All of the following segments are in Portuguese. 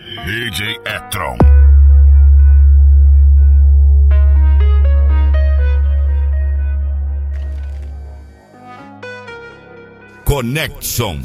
DJ Etron. Conexão.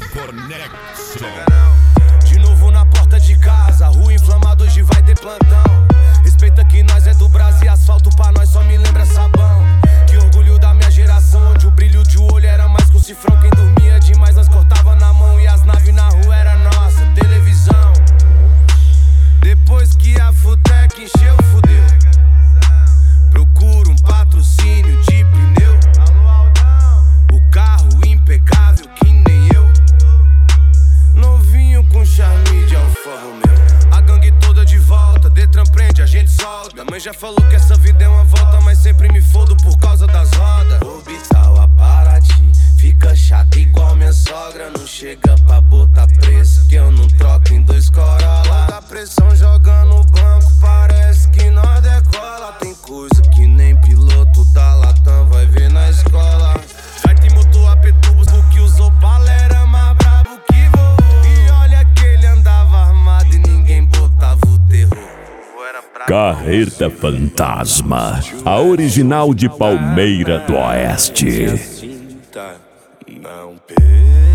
De novo na porta de casa, rua inflamada, hoje vai ter plantão. Respeita que nós é do Brasil, asfalto pra nós só me lembra sabão. Que orgulho da minha geração, onde o brilho de olho era mais que um cifrão. Quem dormia demais nós cortava na mão e as naves na rua era nossa televisão. Depois que a Futec encheu, fudeu. Procuro um patrocínio de pneu. O carro impecável que nem eu. Novinho com charme de Alfa Romeo. A gangue toda de volta, Detran prende, a gente solta. Minha mãe já falou que essa vida é uma volta, mas sempre me fodo por causa das rodas. Orbital a Paraty, fica chata igual minha sogra. Não chega pra botar preço, que eu não troco em dois Corolla. Quando a pressão joga no banco, parece que nós decola. Tem coisa que nem piloto da Latam vai ver na escola. Vai ter motor a Petubos, porque usou bala era mais brabo que vovô. E olha que ele andava armado e ninguém botava o terror. Carreta Fantasma, a original de Palmeira do Oeste. Não